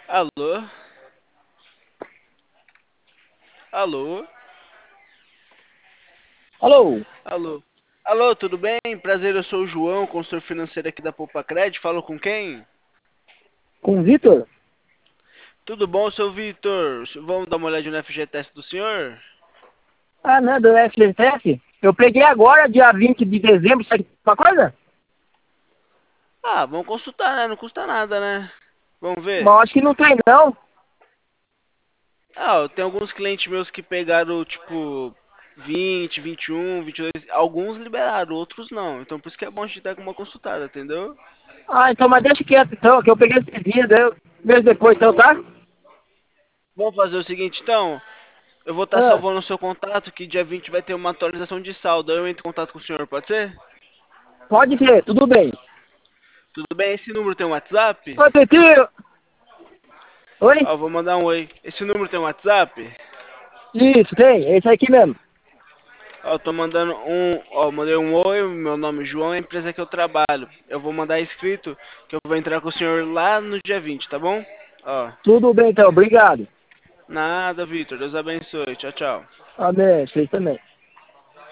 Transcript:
Alô? Alô? Alô, Alô? Alô, tudo bem? Prazer, eu sou o João, consultor financeiro aqui da Poupa Cred. Falo com quem? com o Vitor? Tudo bom, seu Vitor? Vamos dar uma olhadinha no FGTS do senhor? Ah, não, do FGTS? Eu peguei agora, dia 20 de dezembro, sabe uma coisa? Ah, vamos consultar, né? Não custa nada, né? Vamos ver. Mas acho que não tem não. Ah, tem alguns clientes meus que pegaram, tipo, 20, 21, 22. Alguns liberaram, outros não. Então por isso que é bom a gente dar uma consultada, entendeu? Ah, então, mas deixa quieto então, que eu peguei esse dia, daí mesmo depois então, tá? Vamos fazer o seguinte, então. Eu vou estar Ah, salvando o seu contato, que dia 20 vai ter uma atualização de saldo. Aí eu entro em contato com o senhor, pode ser? pode ser, tudo bem. Tudo bem? Esse número tem um WhatsApp? Ô, Tetinho! Oi? Ó, vou mandar um oi. Esse número tem um WhatsApp? Isso, tem, é esse aqui mesmo. Ó, eu tô mandando um. Ó, mandei um oi, meu nome é João, é a empresa que eu trabalho. Eu vou mandar escrito que eu vou entrar com o senhor lá no dia 20, tá bom? Ó, Tudo bem então, obrigado. nada, Vitor. Deus abençoe. Tchau, tchau. Amém, vocês também.